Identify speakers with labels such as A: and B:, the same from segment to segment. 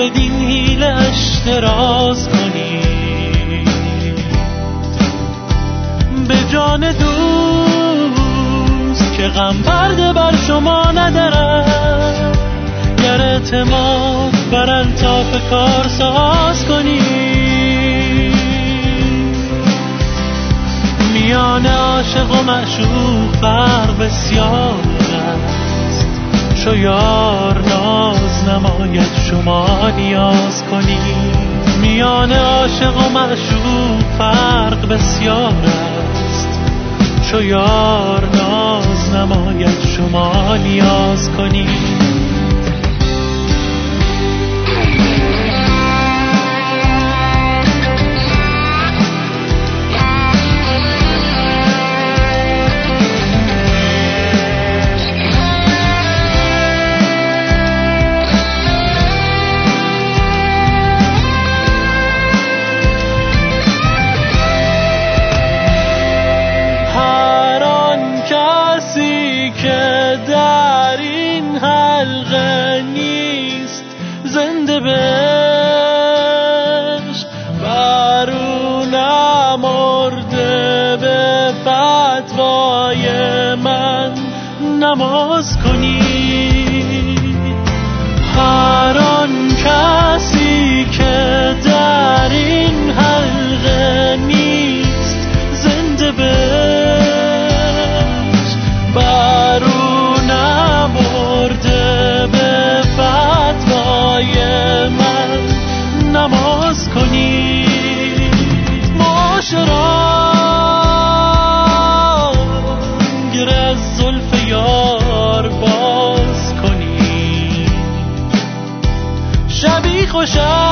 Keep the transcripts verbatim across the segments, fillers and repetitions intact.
A: بدین حیلش دراز کنی، به جان دوست که غم پرده بر شما ندارد، گر اعتماد بر الطاف کار ساز کنی. میان عاشق و معشوق فرق بسیار است، چو یار ناز نماید شما نیاز کنی. میان عاشق و معشوق فرق بسیار است، چو یار ناز نماید شما نیاز کنی. نماز کنی. هر آن کسی که در این حلقه نیست، زنده بش بر او نمرده به فتوای من نماز کنی. معاشران گر از زلف یار باز کنی، شبی خوش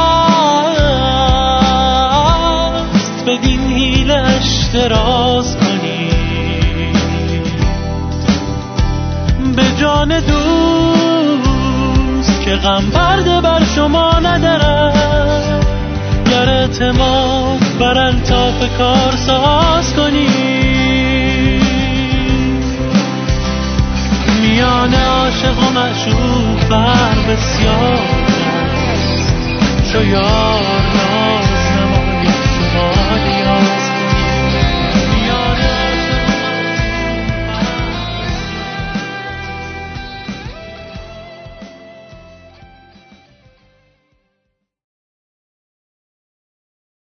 A: است بدین حیلش دراز کنی، به جان دوست که غم پرده بر شما ندارد، گر اعتماد بر الطاف کار ساز کنی. میان عاشق و معشوق فرق بسیار است، چو یار